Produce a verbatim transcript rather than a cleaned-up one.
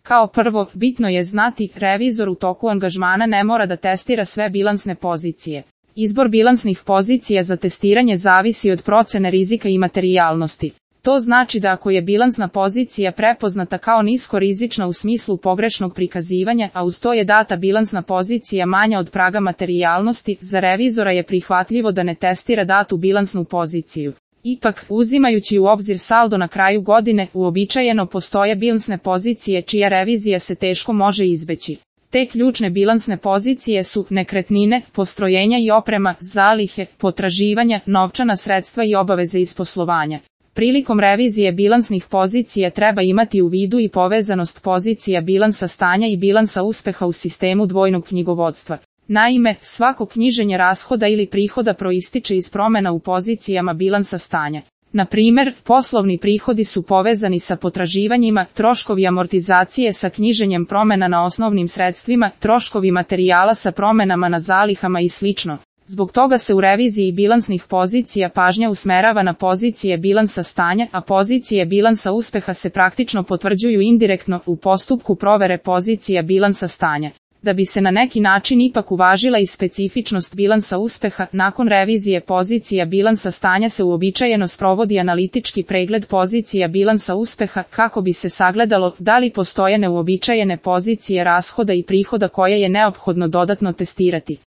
Kao prvo, bitno je znati, revizor u toku angažmana ne mora da testira sve bilansne pozicije. Izbor bilansnih pozicija za testiranje zavisi od procene rizika i materijalnosti. To znači da ako je bilansna pozicija prepoznata kao nisko rizična u smislu pogrešnog prikazivanja, a uz to je data bilansna pozicija manja od praga materijalnosti, za revizora je prihvatljivo da ne testira datu bilansnu poziciju. Ipak, uzimajući u obzir saldo na kraju godine, uobičajeno postoje bilansne pozicije čija revizija se teško može izbeći. Te ključne bilansne pozicije su nekretnine, postrojenja i oprema, zalihe, potraživanja, novčana sredstva i obaveze iz poslovanja. Prilikom revizije bilansnih pozicija treba imati u vidu i povezanost pozicija bilansa stanja i bilansa uspeha u sistemu dvojnog knjigovodstva. Naime, svako knjiženje rashoda ili prihoda proističe iz promjena u pozicijama bilansa stanja. Na primjer, poslovni prihodi su povezani sa potraživanjima, troškovi amortizacije sa knjiženjem promjena na osnovnim sredstvima, troškovi materijala sa promjenama na zalihama i slično. Zbog toga se u reviziji bilansnih pozicija pažnja usmerava na pozicije bilansa stanja, a pozicije bilansa uspeha se praktično potvrđuju indirektno u postupku provere pozicija bilansa stanja. Da bi se na neki način ipak uvažila i specifičnost bilansa uspeha, nakon revizije pozicija bilansa stanja se uobičajeno sprovodi analitički pregled pozicija bilansa uspeha kako bi se sagledalo da li postoje neuobičajene pozicije rashoda i prihoda koje je neophodno dodatno testirati.